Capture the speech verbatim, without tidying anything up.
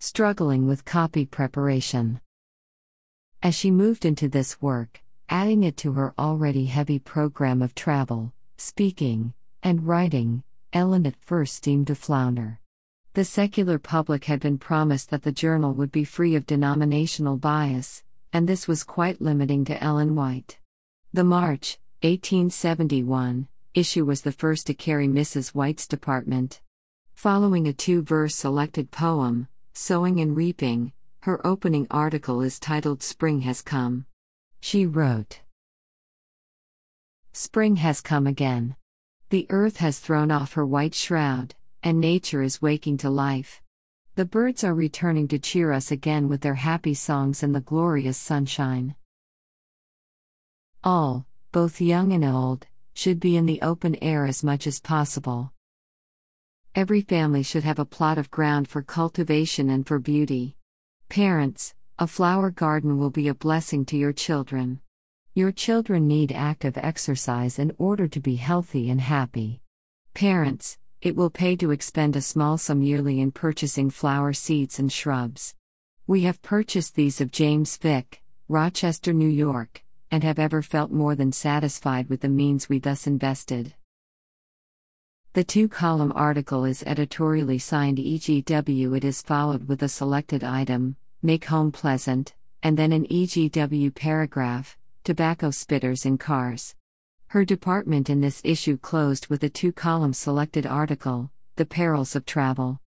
struggling with copy preparation. As she moved into this work, adding it to her already heavy program of travel, speaking, and writing, Ellen at first seemed to flounder. The secular public had been promised that the journal would be free of denominational bias, and this was quite limiting to Ellen White. The March, eighteen seventy-one, issue was the first to carry Missus White's department. Following a two-verse selected poem, Sowing and Reaping, her opening article is titled Spring Has Come. She wrote, "Spring has come again. The earth has thrown off her white shroud, and nature is waking to life. The birds are returning to cheer us again with their happy songs in the glorious sunshine. All, both young and old, should be in the open air as much as possible. Every family should have a plot of ground for cultivation and for beauty. Parents, a flower garden will be a blessing to your children. Your children need active exercise in order to be healthy and happy. Parents, it will pay to expend a small sum yearly in purchasing flower seeds and shrubs. We have purchased these of James Fick, Rochester, New York, and have ever felt more than satisfied with the means we thus invested." The two-column article is editorially signed E G W. It is followed with a selected item, Make Home Pleasant, and then an E G W paragraph, Tobacco Spitters in Cars. Her department in this issue closed with a two-column selected article, The Perils of Travel.